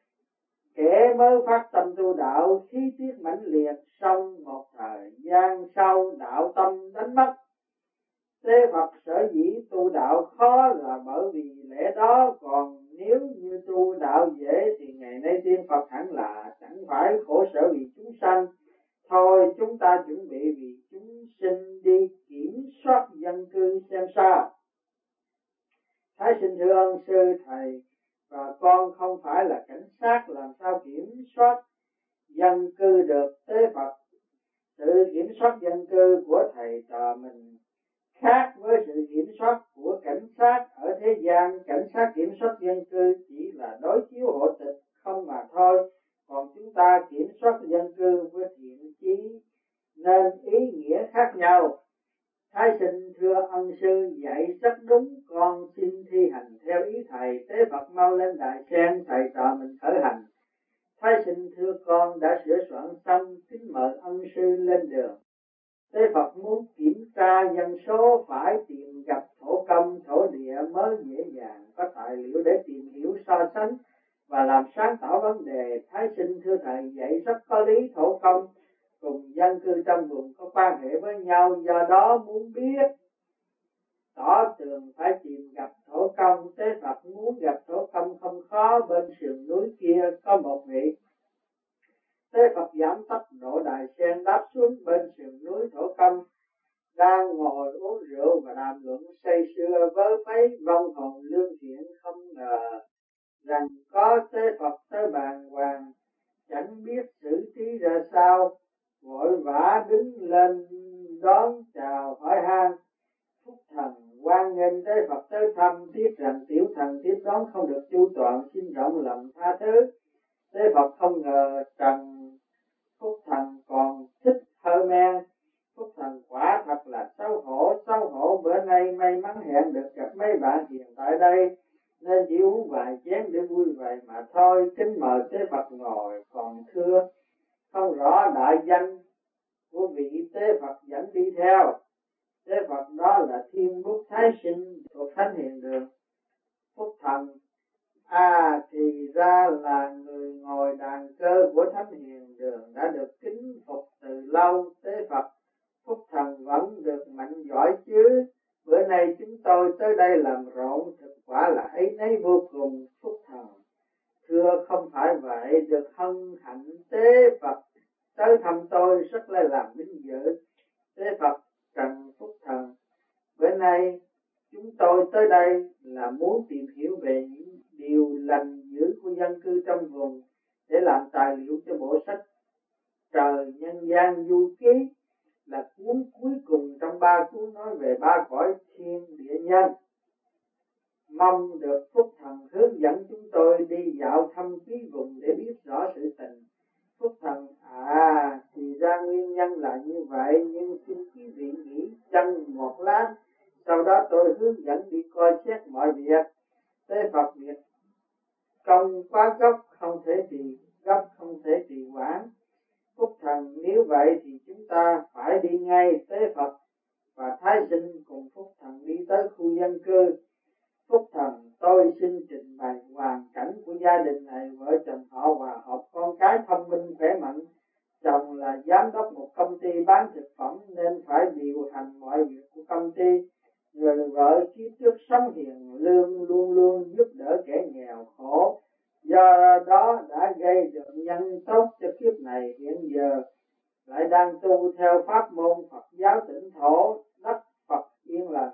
Kẻ mới phát tâm tu đạo khí tiết mãnh liệt, xong một thời gian sau đạo tâm đánh mất. Tế Phật sở dĩ tu đạo khó là bởi vì lẽ đó, còn nếu như tu đạo dễ thì ngày nay tiên Phật hẳn là chẳng phải khổ sở vì chúng sanh. Thôi chúng ta chuẩn bị vì chúng sinh đi kiểm soát dân cư xem sao. Thái sinh thưa ân sư, thầy và con không phải là cảnh sát, làm sao kiểm soát dân cư được? Tế Phật, sự kiểm soát dân cư của thầy trò mình khác với sự kiểm soát của cảnh sát ở thế gian. Cảnh sát kiểm soát dân cư chỉ là đối chiếu hộ tịch không mà thôi, còn chúng ta kiểm soát dân cư với thiện chí nên ý nghĩa khác nhau. Thái sinh thưa ân sư dạy rất đúng, con xin thi hành theo ý thầy. Tế Phật mau lên đài sen, thầy trò mình khởi hành. Thái sinh thưa con đã sửa soạn xong, kính mời ân sư lên đường. Tế Phật muốn kiểm tra dân số phải tìm gặp thổ công thổ địa mới dễ dàng có tài liệu để tìm hiểu so sánh và làm sáng tỏ vấn đề. Thái sinh thưa thầy dạy rất có lý. Thổ công cùng dân cư trong vùng có quan hệ với nhau, do đó muốn biết tỏ tường phải tìm gặp thổ công. Tế Phật muốn gặp thổ công không khó, bên sườn núi kia có một vị. Tế Phật giảm tốc độ đài sen đáp xuống bên sườn núi. Thổ công đang ngồi uống rượu và đàm luận say sưa với mấy vong hồn lương thiện, không ngờ rằng có Tế Phật tới bàng hoàng, chẳng biết xử trí ra sao, vội vã đứng lên đón chào hỏi han. Phúc thần hoan nghênh Tế Phật tới thăm, tiếc rằng tiểu thần tiếp đón không được chu toàn, xin rộng lòng tha thứ. Tế Phật không ngờ Trần Phúc thần còn thích thơ men. Phúc thần quả thật là xấu hổ bữa nay may mắn hẹn được gặp mấy bạn hiền tại đây, nên chỉ uống vài chén để vui vậy mà thôi. Kính mời tế Phật ngồi. Còn thưa không rõ đại danh của vị tế Phật dẫn đi theo. Tế Phật đó là Thiên Bút Thái Sinh thuộc Thánh Hiền Đường. Phúc thần thì ra là người ngồi đàn cơ của Thánh Hiền Đường, đã được kính phục từ lâu. Tế Phật Phúc thần vẫn được mạnh giỏi chứ? Bữa nay chúng tôi tới đây làm rộn, thực quả là ấy nấy vô cùng. Phúc thần thưa không phải vậy, được hân hạnh tế Phật tới thăm tôi rất là làm vinh dự. Tế Phật trần Phúc thần, bữa nay chúng tôi tới đây là muốn tìm hiểu về những điều lành dữ của dân cư trong vùng để làm tài liệu cho bộ sách Trời Nhân Gian Du Ký, là cuốn cuối cùng trong 3 cuốn nói về 3 cõi thiên địa nhân. Mong được Phúc thần hướng dẫn chúng tôi đi dạo thăm quý vùng để biết rõ sự tình. Phúc thần thì ra nguyên nhân là như vậy, nhưng xin quý vị nghỉ chân một lát, sau đó tôi hướng dẫn đi coi xét mọi việc. Tế Phật việc công quá gấp không thể trì hoãn. Phúc thần nếu vậy thì chúng ta phải đi ngay. Tế Phật và Thái Sinh cùng Phúc thần đi tới khu dân cư. Phúc thần tôi xin trình bày hoàn cảnh của gia đình này. Vợ chồng họ hòa hợp, con cái thông minh khỏe mạnh. Chồng là giám đốc một công ty bán thực phẩm nên phải điều hành mọi việc của công ty. Người vợ kiếp trước sống hiền lương, luôn luôn giúp đỡ kẻ nghèo khổ, do đó đã gây được nhân tốt cho kiếp này. Hiện giờ lại đang tu theo pháp môn Phật giáo Tịnh Thổ, đất Phật yên lành.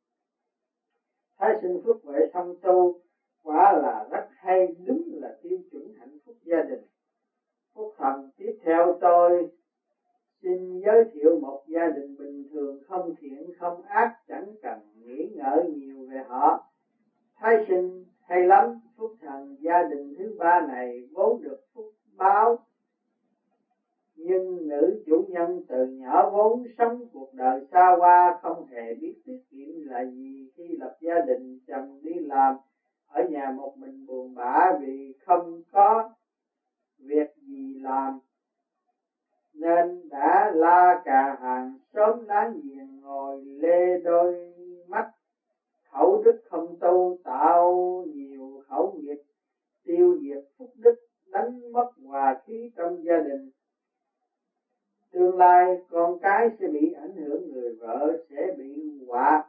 Thái Sinh phước huệ song tu, quả là rất hay, đúng là tiêu chuẩn hạnh phúc gia đình. Phúc thần tiếp theo tôi xin giới thiệu một gia đình bình thường, không thiện không ác, chẳng cần nghĩ ngợi nhiều về họ. Thái Sinh hay lắm. Phúc thần gia đình thứ 3 này vốn được phúc báo, nhưng nữ chủ nhân từ nhỏ vốn sống cuộc đời xa hoa, không hề biết tiết kiệm là gì. Khi lập gia đình, chồng đi làm, ở nhà một mình buồn bã vì không có việc gì làm, nên đã la cà hàng xóm láng giềng ngồi lê đôi mắt. Khẩu đức không tu, tạo nhiều khẩu nghiệp, tiêu diệt phúc đức, đánh mất hòa khí trong gia đình. Tương lai con cái sẽ bị ảnh hưởng, người vợ sẽ bị họa.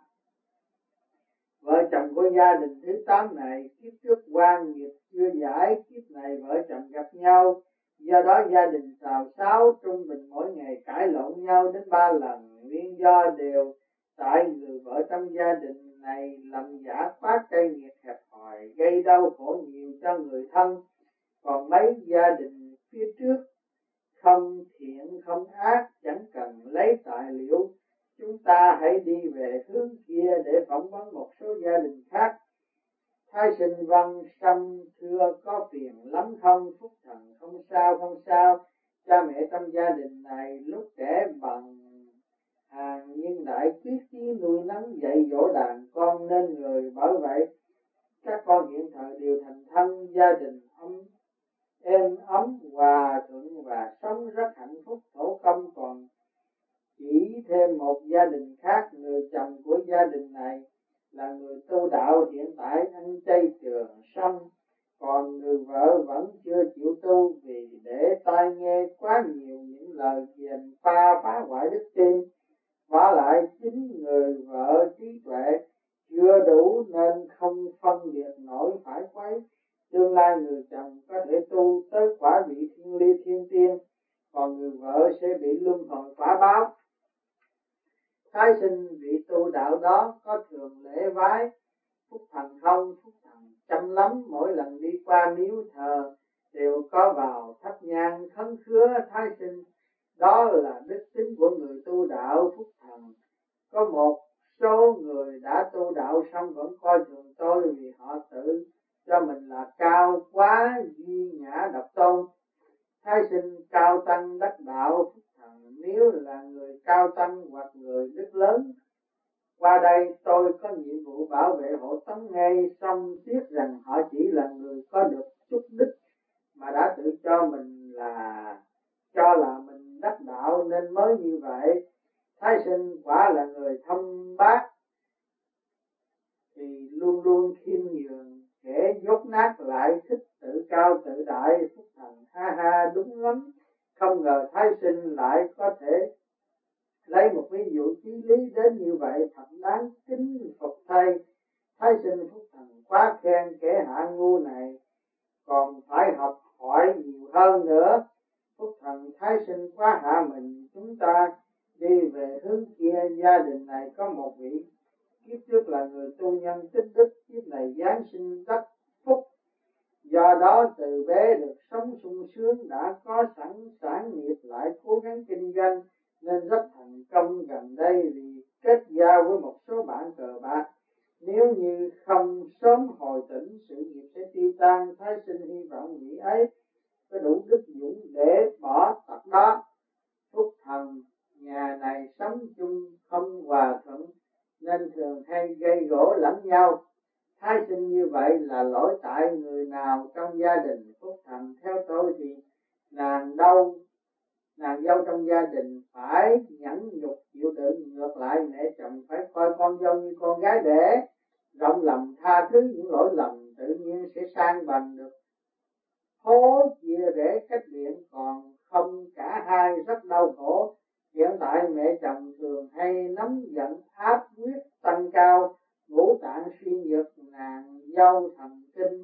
Vợ chồng của gia đình thứ 8 này kiếp trước oan nghiệp chưa giải, kiếp này vợ chồng gặp nhau, do đó gia đình xào xáo, trung bình mỗi ngày cãi lộn nhau đến 3 lần. Nguyên do đều tại người vợ trong gia đình này lầm giả khoát cây nghiệt hẹp hòi, gây đau khổ nhiều cho người thân. Còn mấy gia đình phía trước không thiện không ác, chẳng cần lấy tài liệu. Chúng ta hãy đi về hướng kia để phỏng vấn một số gia đình khác. Thái Sinh văn sâm thưa có phiền lắm không? Phúc thần không sao. Cha mẹ trong gia đình này lúc trẻ bằng hàng nhưng lại quyết chí nuôi nấng dạy dỗ đàn con nên người, bởi vậy các con hiện thời đều thành thân, gia đình êm ấm hòa thuận và sống rất hạnh phúc. Thổ công còn chỉ thêm một gia đình khác, người chồng của gia đình này là người tu đạo, hiện tại ăn chay trường sâm, còn người vợ vẫn chưa chịu tu vì để tai nghe quá nhiều những lời gièm pha phá hoại đức tin. Vả lại chính người vợ trí tuệ chưa đủ nên không phân biệt nổi phải quấy. Tương lai người chồng có thể tu tới quả vị thiên ly thiên tiên, còn người vợ sẽ bị luân hồi quả báo. Thái Sinh vị tu đạo đó có thường lễ vái Phúc thần không? Phúc thần chăm lắm, mỗi lần đi qua miếu thờ đều có vào thắp nhang khấn khứa Thái Sinh. Đó là đức tính của người tu đạo. Phúc thần có một số người đã tu đạo xong vẫn coi thường tôi vì họ tự cho mình là cao quá, duy nhã độc tôn. Thái Sinh cao tăng đắc đạo. Phúc thần nếu sống ngay xong tiếc rằng họ chỉ là người có được chút đích mà đã tự cho là mình đắc đạo nên mới như vậy. Thái sinh quả là người thâm bác thì luôn luôn khiêm nhường, kẻ dốt nát lại thích tự cao tự đại. Phúc Thần ha ha đúng lắm, không ngờ Thái sinh lại có thể lấy một ví dụ chí lý đến như vậy, thật đáng kính phục thay. Thái sinh Phúc Thần quá khen, kẻ hạ ngu này còn phải học hỏi nhiều hơn nữa. Phúc Thần Thái sinh quá hạ mình, chúng ta đi về hướng kia. Gia đình này có một vị kiếp trước là người tu nhân tích đức, kiếp này giáng sinh đắc phúc, do đó từ bé được sống sung sướng, đã có sẵn sản nghiệp lại cố gắng kinh doanh nên rất thành công. Gần đây vì kết giao với một số bạn cờ bạc, nếu như không sớm hồi tỉnh sự nghiệp sẽ tiêu tan. Thái sinh hy vọng vị ấy có đủ đức dũng để bỏ tật đó. Phúc Thần nhà này sống chung không hòa thuận nên thường hay gây gổ lẫn nhau. Thái sinh như vậy là lỗi tại người nào trong gia đình? Phúc Thần theo tôi thì nàng dâu trong gia đình phải nhẫn nhục chịu đựng, ngược lại mẹ chồng phải coi con dâu như con gái đẻ, rộng lòng tha thứ những lỗi lầm, tự nhiên sẽ sang bằng được hố chia rẽ cách biệt. Còn không cả hai rất đau khổ. Hiện tại mẹ chồng thường hay nóng giận, áp huyết tăng cao, ngũ tạng suy nhược, nàng dâu thần kinh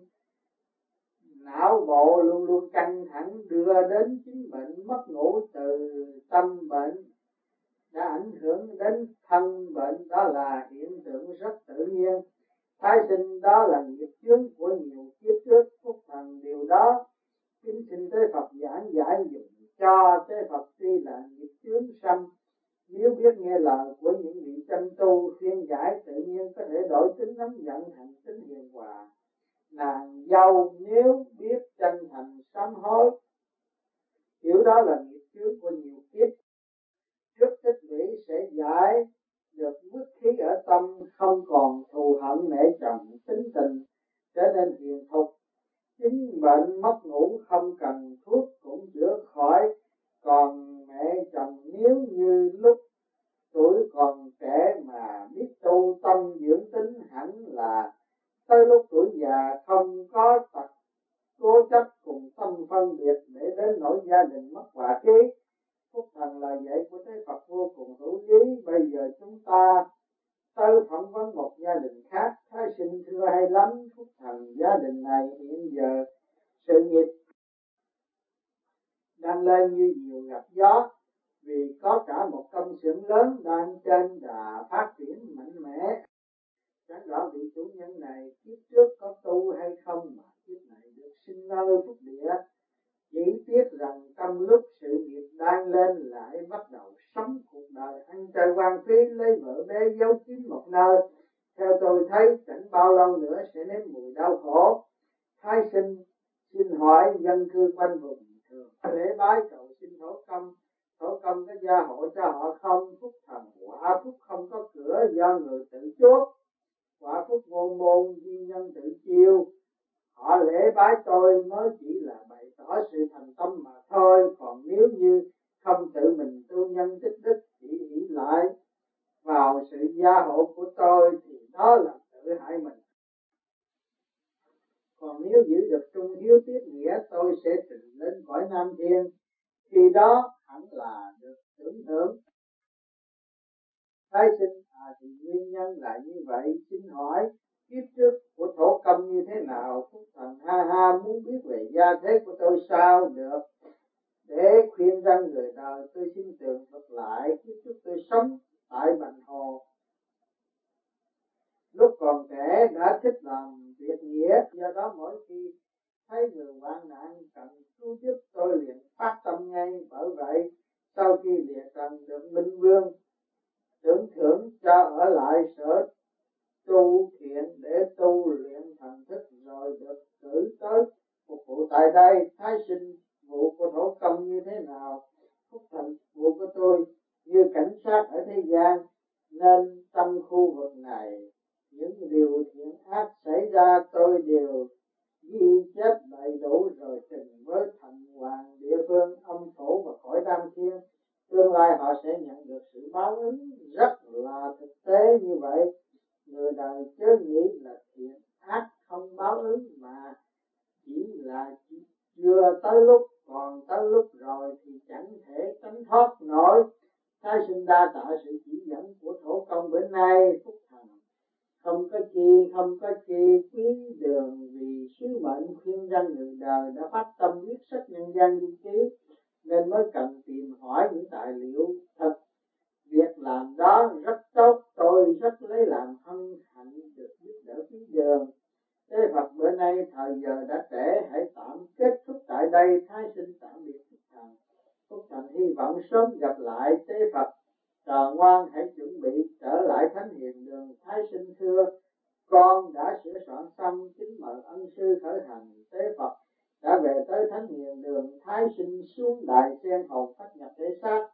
não bộ luôn luôn căng thẳng, đưa đến chính bệnh mất ngủ. Từ tâm bệnh đã ảnh hưởng đến thân bệnh, đó là hiện tượng rất tự nhiên. Thái sinh đó là nghiệp chướng của nhiều kiếp trước. Phúc Thần điều đó kính xin Tế Phật giảng giải dùm cho. Tế Phật tuy là nghiệp chướng sanh, nếu biết nghe lời của những vị chăm tu khuyên giải, tự nhiên có thể đổi tính nóng giận thành tính hiền hòa. Nàng dâu nếu biết chân thành sám hối, hiểu đó là nghiệp chướng của nhiều kiếp trước tích lũy, sẽ giải được quyết khí ở tâm, không còn thù hận mẹ chồng, tính tình trở nên hiền thục. Chính bệnh mất ngủ không cần thuốc cũng chữa khỏi. Còn mẹ chồng nếu như lúc tuổi còn trẻ mà biết tu tâm dưỡng tính, hẳn là tới lúc tuổi già không có tật cố chấp cùng tâm phân biệt để đến nỗi gia đình mất hòa khí. Phúc Thần lời dạy của Thế Phật vô cùng hữu lý. Bây giờ chúng ta tới phỏng vấn một gia đình khác. Thái sinh thưa hay lắm Phúc Thần, gia đình này hiện giờ sự nghiệp đang lên như diều gặp gió, vì có cả một công xưởng lớn đang trên đà phát triển mạnh mẽ. Chẳng rõ vị chủ nhân này kiếp trước có tu hay không mà kiếp này được sinh nơi phúc địa. Chỉ tiếc rằng trong lúc sự nghiệp đang lên lại bắt đầu sống cuộc đời ăn chơi hoang phí, lấy vợ bé giấu kín một nơi. Theo tôi thấy chẳng bao lâu nữa sẽ nếm mùi đau khổ. Thái sinh xin hỏi dân cư quanh vùng thường lễ bái cầu xin thổ công, thổ công có gia hộ cho họ không? Phúc Thần quả phúc không có cửa, do người tự chuốc. Quả phúc vô môn duyên nhân tự chiêu. Họ lễ bái tôi mới chỉ là bày tỏ sự thành tâm mà thôi. Còn nếu như không tự mình tu nhân tích đức, chỉ ý lại vào sự gia hộ của tôi thì đó là tự hại mình. Còn nếu giữ được trung hiếu tiết nghĩa, tôi sẽ trình lên cõi Nam Thiên, khi đó hẳn là được tưởng thưởng. Thái sinh thì nguyên nhân là như vậy. Xin hỏi kiếp trước của thổ công như thế nào? Phúc Thần ha ha muốn biết về gia thế của tôi sao được. Để khuyên răn người đời, tôi xin tường thuật lại kiếp trước tôi sống tại Bành Hồ. Lúc còn trẻ đã thích làm việc nghĩa, do đó mỗi khi thấy người hoạn nạn cần cứu giúp tôi liền phát tâm ngay. Bởi vậy sau khi lìa trần được Minh Vương tưởng thưởng cho ở lại sở tu thiện để tu luyện thần thức, rồi được cử tới phục vụ tại đây. Thái sinh vụ của thổ công như thế nào? Phúc Thần vụ của tôi như cảnh sát ở thế gian, nên trong khu vực này những điều thiện ác xảy ra tôi đều ghi chép đầy đủ rồi trình với thành hoàng địa phương âm phủ và cõi tam thiên. Tương lai họ sẽ nhận được sự báo ứng rất là thực tế như vậy. Người đời chớ nghĩ là thiện ác không báo ứng, mà chỉ là chưa tới lúc, còn tới lúc rồi thì chẳng thể tránh thoát nổi. Thái sinh đa tạ sự chỉ dẫn của thổ công bữa nay. Phúc Thần không có chi quý đường, vì sứ mệnh khuyên răn người đời đã phát tâm viết sách nhân gian du ký, nên mới cần tìm hỏi những tài liệu thật. Việc làm đó rất tốt, tôi rất lấy làm hân hạnh được giúp đỡ quý đường. Tế Phật bữa nay thời giờ đã trễ, hãy tạm kết thúc tại đây. Thái sinh tạm biệt Phúc Thần. Phúc Thần hy vọng sớm gặp lại Tế Phật. Chờ ngoan hãy chuẩn bị trở lại Thánh Hiền Đường. Thái sinh thưa, con đã sửa soạn xong, kính mời ân sư khởi hành. Tế Phật đã về tới Thánh Hiền Đường. Thái sinh xuống đài sen hồn phách nhập thể xác,